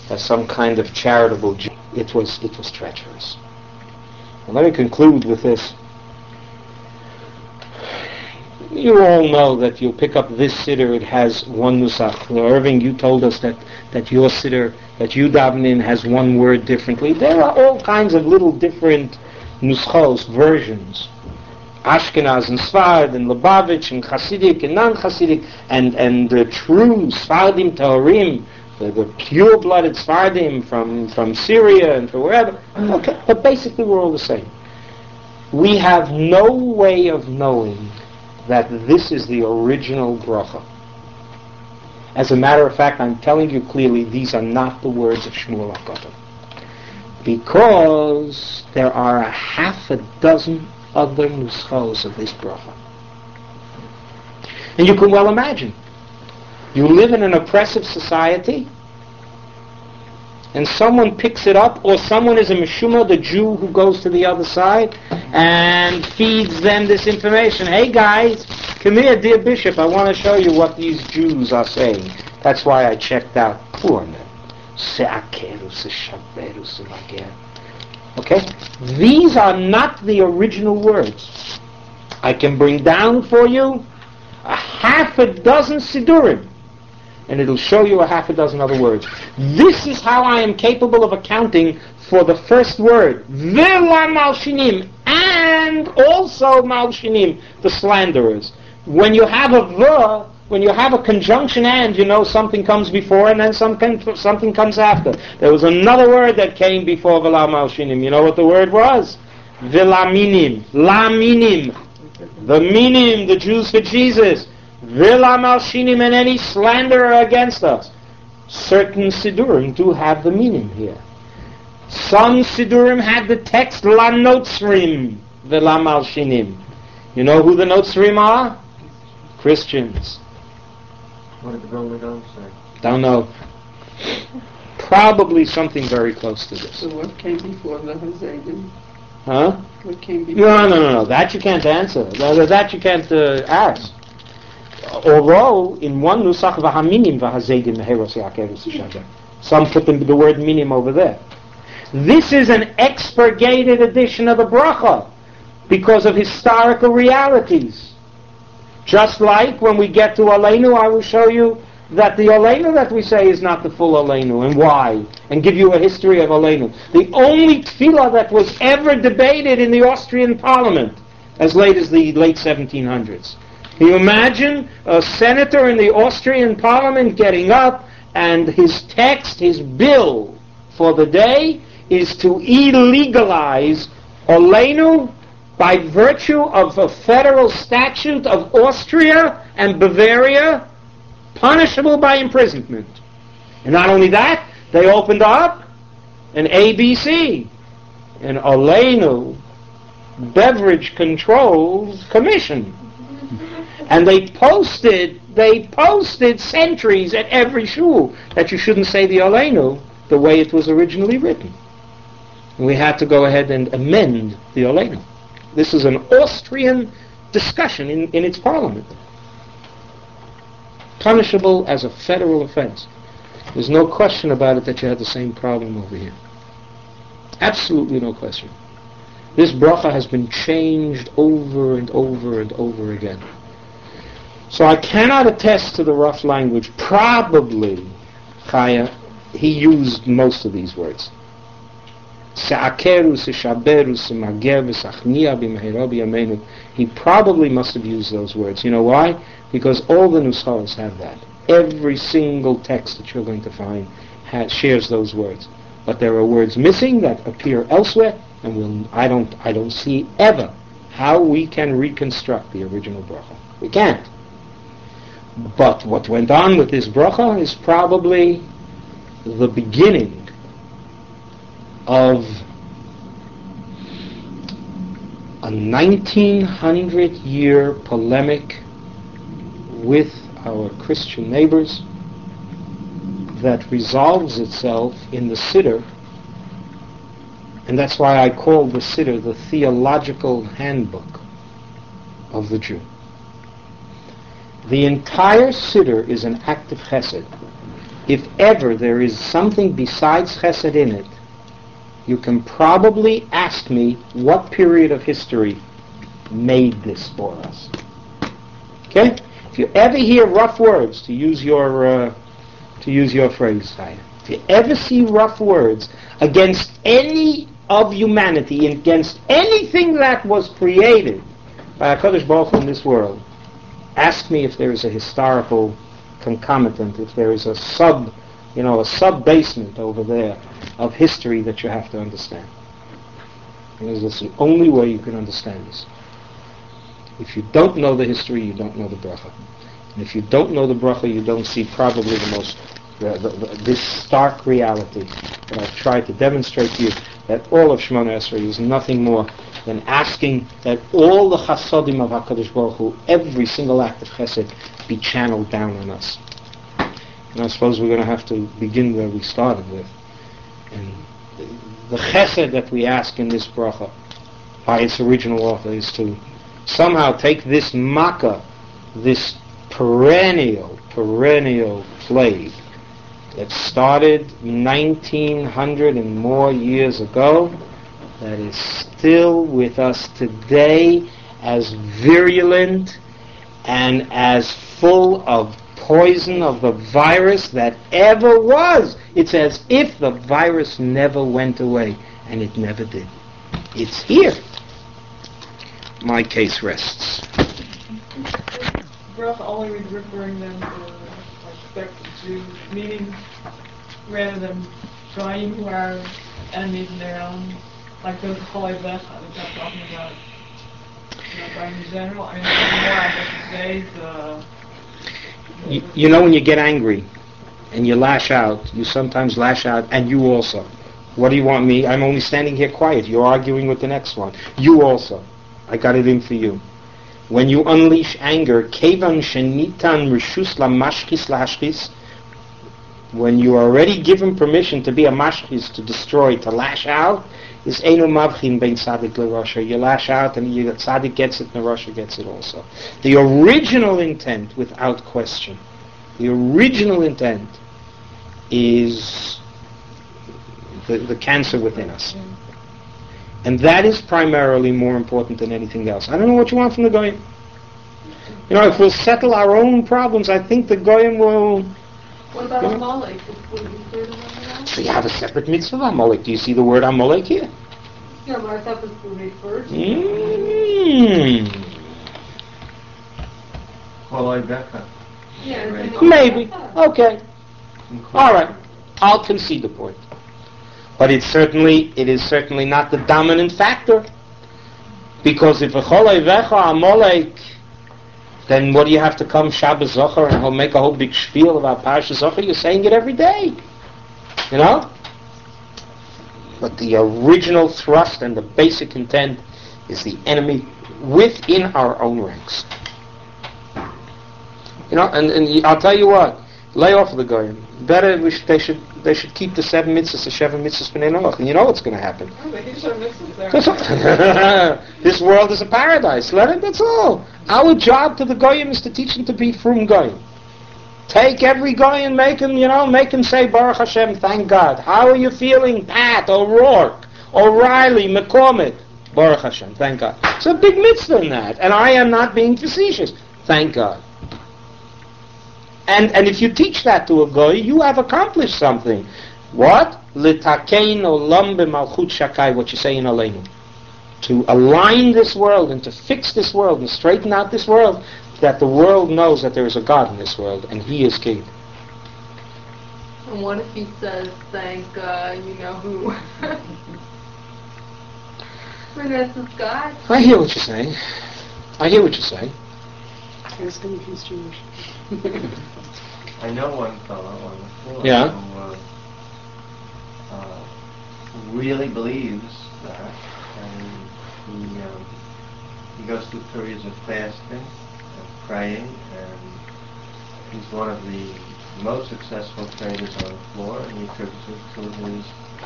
as some kind of charitable Jew. It was treacherous. And let me conclude with this. You all know that you pick up this siddur, it has one nusach. Irving, you told us that your siddur, that you daven in, has one word differently. There are all kinds of little different nuschos, versions. Ashkenaz and Sfard and Lubavitch and Hasidic and non-Hasidic and the true Sfardim Taorim, the pure-blooded Sfardim from Syria and from wherever. Okay, but basically we're all the same. We have no way of knowing that this is the original bracha. As a matter of fact, I'm telling you clearly, these are not the words of Shmuel HaKohen. Because there are a half a dozen other nuschos of this bracha. And you can well imagine, you live in an oppressive society, and someone picks it up, or someone is a Meshuma, the Jew who goes to the other side, and feeds them this information. Hey guys, come here, dear bishop, I want to show you what these Jews are saying. That's why I checked out. Poor men. Okay? These are not the original words. I can bring down for you a half a dozen Siddurim, and it'll show you a half a dozen other words. This is how I am capable of accounting for the first word, V'la Malshinim, and also Malshinim, the slanderers. When you have a V, when you have a conjunction and, you know something comes before and then something comes after. There was another word that came before V'la Malshinim. You know what the word was? V'laminim. Laminim. The minim, the Jews for Jesus. V'la Malshinim, and any slanderer against us. Certain Siddurim do have the meaning here. Some Siddurim had the text La Notzrim V'la Malshinim. You know who the Notzrim are? Christians. What did the Vilna Gaon say? Don't know. Probably something very close to this. So what came before the Hazadim? Huh? What came before? No. That you can't answer. That you can't ask. Although in one nusach v'haminim v'hazedim v'heros yakeros yishadeh, some put the word minim over there. This is an expurgated edition of the bracha because of historical realities. Just like when we get to Aleinu, I will show you that the Aleinu that we say is not the full Aleinu, and why, and give you a history of Aleinu. The only tefillah that was ever debated in the Austrian parliament as late as the late 1700s. Can you imagine a senator in the Austrian parliament getting up and his text, his bill for the day is to illegalize Aleinu by virtue of a federal statute of Austria and Bavaria, punishable by imprisonment. And not only that, they opened up an ABC, an Aleinu Beverage Controls Commission. And they posted sentries at every shul that you shouldn't say the Aleinu the way it was originally written. And we had to go ahead and amend the Aleinu. This is an Austrian discussion in its parliament. Punishable as a federal offense. There's no question about it that you had the same problem over here. Absolutely no question. This bracha has been changed over and over and over again. So I cannot attest to the rough language. Probably, Chaya, he used most of these words. He probably must have used those words. You know why? Because all the nuschos have that. Every single text that you're going to find shares those words. But there are words missing that appear elsewhere, and I don't see ever how we can reconstruct the original bracha. We can't. But what went on with this bracha is probably the beginning of a 1900-year polemic with our Christian neighbors that resolves itself in the Siddur, and that's why I call the Siddur the theological handbook of the Jew. The entire Siddur is an act of chesed. if ever there is something besides chesed in it, you can probably ask me what period of history made this for us. Okay? If you ever hear rough words, to use your phrase, if you ever see rough words against any of humanity, against anything that was created by HaKadosh Baruch Hu in this world, ask me if there is a historical concomitant, if there is a sub-basement over there of history that you have to understand. Because that's the only way you can understand this. If you don't know the history, you don't know the bracha. And if you don't know the bracha, you don't see probably this stark reality that I've tried to demonstrate to you, that all of Shemona Esrei is nothing more than asking that all the chasodim of HaKadosh Baruch Hu, every single act of chesed, be channeled down on us. And I suppose we're going to have to begin where we started with. And the chesed that we ask in this bracha, by its original author, is to somehow take this makkah, this perennial plague that started 1900 and more years ago, that is still with us today, as virulent and as full of poison of the virus that ever was. It's as if the virus never went away, and it never did. It's here. My case rests. Bracha only referring them to respected Jews, meaning rather than Goyim who are enemies in their own, like those Cholei Vecha that I'm talking about. Goyim in general. I mean, more I guess today's You know, when you get angry and you lash out, you sometimes lash out, and you also. What do you want me? I'm only standing here quiet. You're arguing with the next one. You also. I got it in for you. When you unleash anger, kevan shenitan rishus lamashchis lahashchis, when you are already given permission to be a mashchis, to destroy, to lash out, is einu mavchin bein tzaddik l'rasha. You lash out, and the tzaddik gets it, and the rasha gets it also. The original intent, without question, the original intent is the cancer within us. And that is primarily more important than anything else. I don't know what you want from the Goyim. You know, if we'll settle our own problems, I think the Goyim will... What about Amalek? Would you say the one around? So you have a separate mitzvah of Amalek. Do you see the word Amalek here? Yeah, but I thought this was made first. Cholei Vecha. Yeah, Right. Maybe. Okay. All right. I'll concede the point. But it is certainly not the dominant factor. Because if a Cholei Vecha Amalek, then what do you have to come Shabbos Zohar and he'll make a whole big spiel about Parashat Zohar? You're saying it every day. You know? But the original thrust and the basic intent is the enemy within our own ranks. You know, and I'll tell you what, lay off the Goyim. Better they should keep the 7 mitzvahs, the 7 mitzvahs b'nei Noach, and you know what's going to happen. Oh, they teach our mitzvahs there. This world is a paradise. Let it. That's all. Our job to the Goyim is to teach them to be frum Goyim. Take every Goyim, make him say Baruch Hashem, thank God. How are you feeling, Pat, O'Rourke, O'Reilly, McCormick? Baruch Hashem, thank God. It's a big mitzvah in that, and I am not being facetious. Thank God. And if you teach that to a Goy, you have accomplished something. What? L'takein olam b'malchut shakai, what you say in Aleinu. To align this world and to fix this world and straighten out this world, that the world knows that there is a God in this world, and He is King. And what if he says, thank you know who? For this is God. I hear what you're saying. It's going to be Jewish. I know one fellow on the floor Yeah. who really believes that, and he goes through periods of fasting and praying, and he's one of the most successful traders on the floor, and he attributes it to his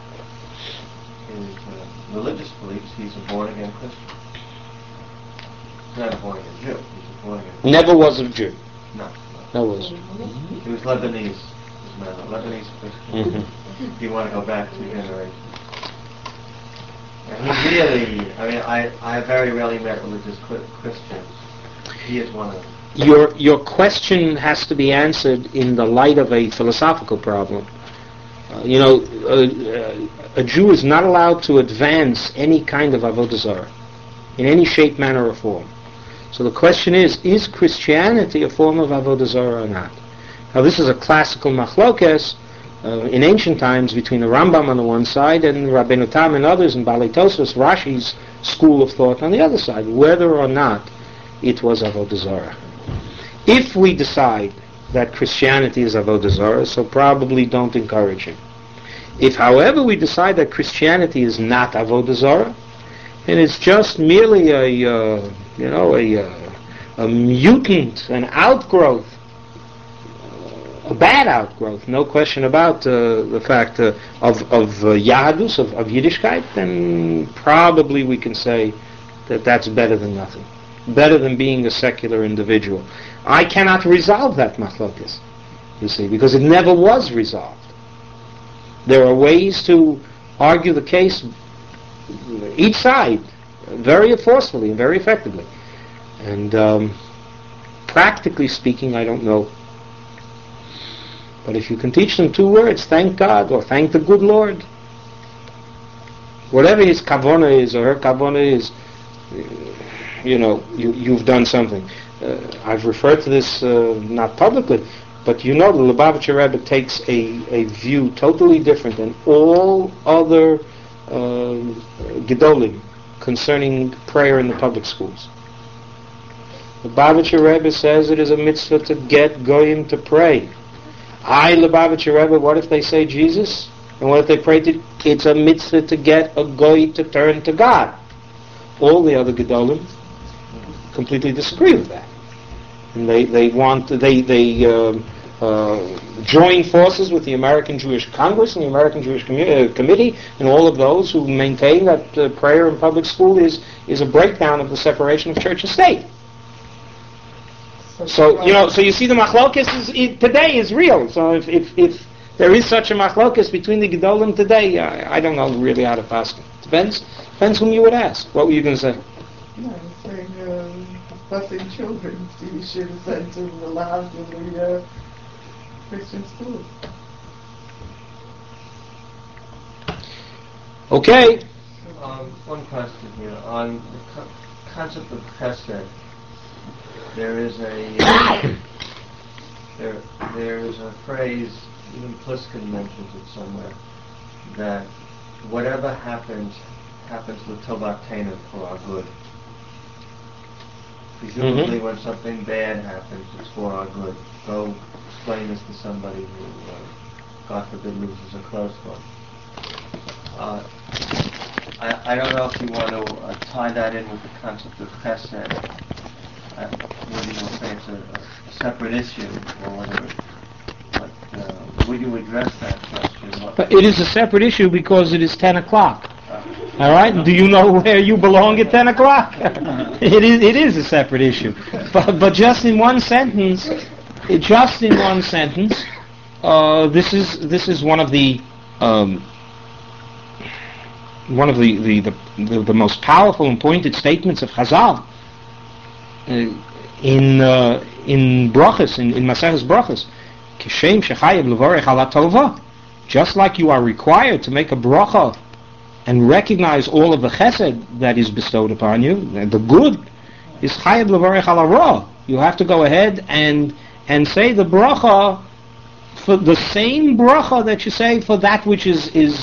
religious beliefs. He's a born-again Christian. He's not a born-again Jew. He's a born-again. Never was a Jew. No. Never was. He was Lebanese. His now, Lebanese Christian. If you want to go back 2 generations. And he really, I very rarely met religious Christians. He is one of them. Your question has to be answered in the light of a philosophical problem. A Jew is not allowed to advance any kind of avodah zarah in any shape, manner, or form. So the question is Christianity a form of avodah zarah or not? Now this is a classical machlokes in ancient times between the Rambam on the one side and Rabbeinu Tam and others, and Balei Tosfos, Rashi's school of thought on the other side, whether or not it was avodah zarah. If we decide that Christianity is avodah zarah, so probably don't encourage him. If, however, we decide that Christianity is not avodah zarah, and it's just merely a mutant, an outgrowth, a bad outgrowth, no question about the fact of Yahadus, of Yiddishkeit, then probably we can say that that's better than nothing, better than being a secular individual. I cannot resolve that machlokes, you see, because it never was resolved. There are ways to argue the case, each side, very forcefully and very effectively. And practically speaking, I don't know. But if you can teach them 2 words, thank God or thank the good Lord, whatever his kavanah is or her kavanah is, you've done something. I've referred to this not publicly, but the Lubavitcher Rebbe takes a view totally different than all other Gedolim concerning prayer in the public schools. The Lubavitcher Rebbe says it is a mitzvah to get goyim to pray. Lubavitcher Rebbe, what if they say Jesus? And what if they pray to... It's a mitzvah to get a goy to turn to God. All the other Gedolim completely disagree with that. And they join forces with the American Jewish Congress and the American Jewish Committee and all of those who maintain that prayer in public school is a breakdown of the separation of church and state. So you see the machlokes today is real. So if there is such a machlokes between the Gedolim today, I don't know really how to pass it. Depends whom you would ask. What were you going to say? No, I'm saying busing children, you should have sent to the labs in the Christian schools. Okay. One question here on the concept of chesed. There is a phrase, even Pliskin mentions it somewhere, that whatever happens l'tovatenu, for our good. Presumably when something bad happens, it's for our good. Go explain this to somebody who, God forbid, loses a close one. I don't know if you want to tie that in with the concept of chesed. Whether you'll say it's a separate issue, or whether would you address that question? It is a separate issue because it is 10 o'clock. All right? Do you know where you belong at 10 o'clock? It is a separate issue. But just in one sentence, this is one of the most powerful and pointed statements of Chazal. In brachas, in Maseches Brachas, Kishem shechayev levorech ala tova, just like you are required to make a bracha and recognize all of the chesed that is bestowed upon you, the good is chayev levorech ala ra. You have to go ahead and say the bracha, for the same bracha that you say for that which is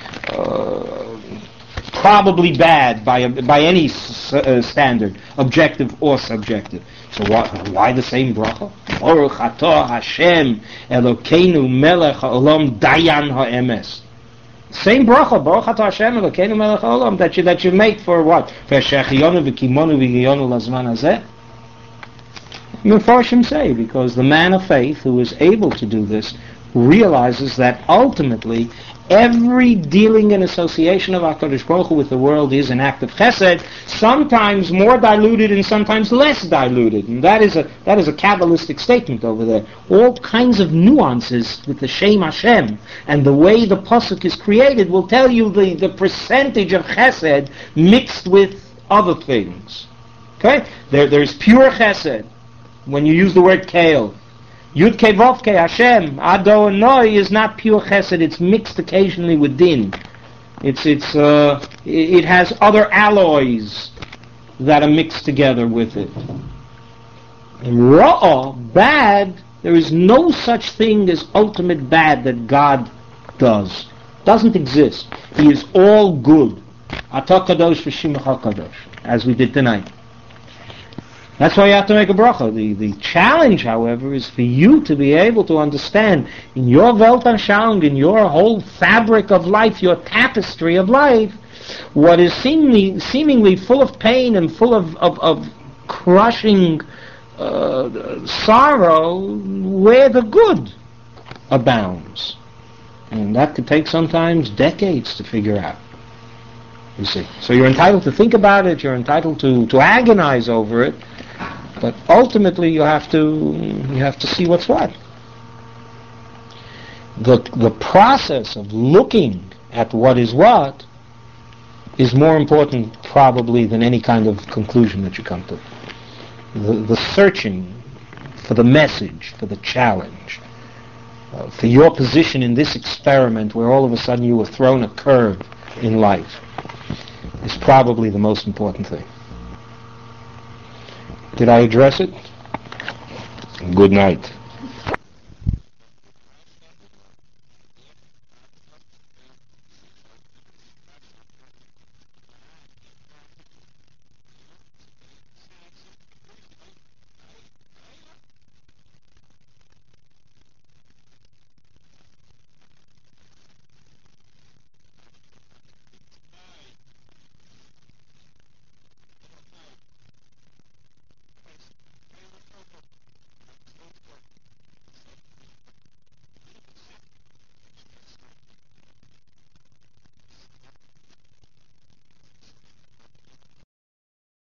probably bad by any standard, objective or subjective. So why the same bracha? Baruch atah Hashem Elokeinu Melech Haolam Dayan Ha'emes. Same bracha, Baruch atah Hashem Elokeinu Melech Haolam, that you make for what? For Shechiyonu v'Kimonu v'Giyonu Lazman Hazeh. Mefarshim say, because the man of faith who is able to do this realizes that ultimately Every dealing and association of HaKadosh Baruch Hu with the world is an act of chesed, sometimes more diluted and sometimes less diluted. And that is a Kabbalistic statement over there. All kinds of nuances with the Shem Hashem and the way the Pasuk is created will tell you the percentage of chesed mixed with other things. Okay? There's pure chesed when you use the word kale. Yud Kei Vav Kei Hashem Ado and Noi is not pure chesed. It's mixed occasionally with din. It has other alloys that are mixed together with it. In Ra'ah, bad, there is no such thing as ultimate bad that God does. Doesn't exist. He is all good. Atah Kadosh v'Shimcha Kadosh, as we did tonight. That's why you have to make a bracha. The challenge, however, is for you to be able to understand in your Weltanschauung, in your whole fabric of life, your tapestry of life, what is seemingly full of pain and full of crushing sorrow, where the good abounds. And that could take sometimes decades to figure out. You see. So you're entitled to think about it, you're entitled to agonize over it, but ultimately you have to see what's what. The process of looking at what is more important probably than any kind of conclusion that you come to. The searching for the message, for the challenge, for your position in this experiment where all of a sudden you were thrown a curve in life is probably the most important thing. Did I address it? Good night.